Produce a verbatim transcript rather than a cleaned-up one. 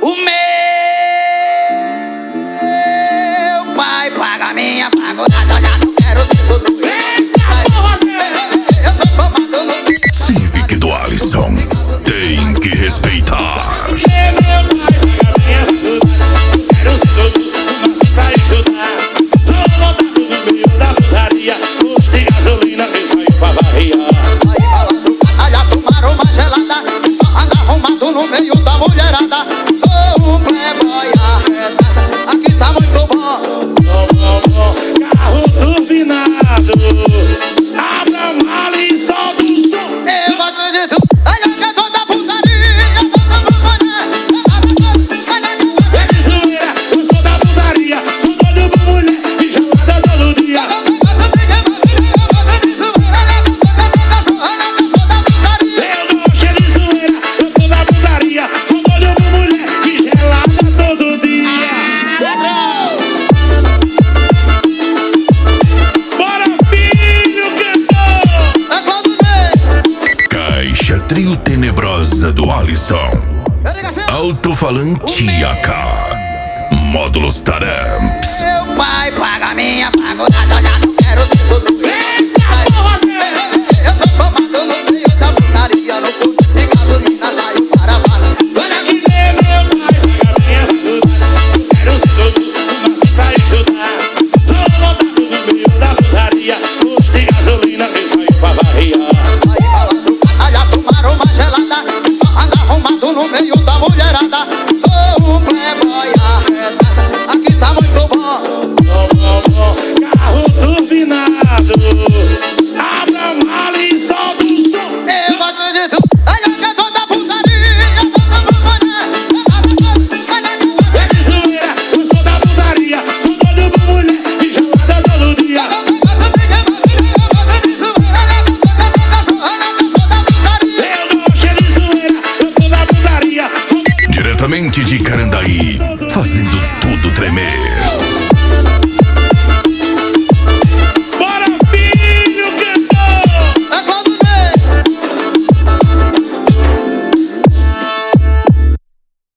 O meu pai paga minha faculdade, eu já não quero ser tudo. Eu sou formado no Civic do Alisson, tem que respeitar. Meu pai paga minha faculdade, quero ser todo, mas pra estudar. Sou lotado no meio da putaria, custo de gasolina que saiu pra barriar. Aí balanço, já tomaram uma gelada, só anda arrumado no meio da mulherada. Sou um playboy arretado, aqui tá muito bom. Bom, bom, bom, carro turbinado, abra a mala e solta o som. Eu gosto disso, ai, eu que sou da putaria. É de zoeira, eu sou da putaria, sou doido por mulher e gelada todo dia. Eu gosto de zoeira, eu tô da putaria, sou doido por mulher e gelada todo dia. Bora, filho, cantor! Caixa Trio Tenebrosa do Alisson. Alto-falante A K. Módulos Taramps. Meu pai paga minha faculdade, eu já não quero ser tudo. Eu sou formado no meio da putaria, no posto de gasolina saiu para a bala. Olha que nem meu pai paga minha faculdade, quero ser todo, mas pra estudar. Sou lotado no meio da putaria, custo de gasolina que saiu pra barriar. Aí balanço, já tomaram uma gelada, só anda arrumado no meio da mulherada. Sou um playboy arretado, aqui tá muito bom. Bom, bom, bom, carro turbinado, abra a mala e solta o som. Eu gosto disso, ai, eu que sou da putaria. É de zoeira, eu sou da putaria, sou doido por mulher e gelada todo dia. Eu gosto de zoeira, eu tô da putaria, sou doido. Diretamente de Carandaí, fazendo tudo tremer.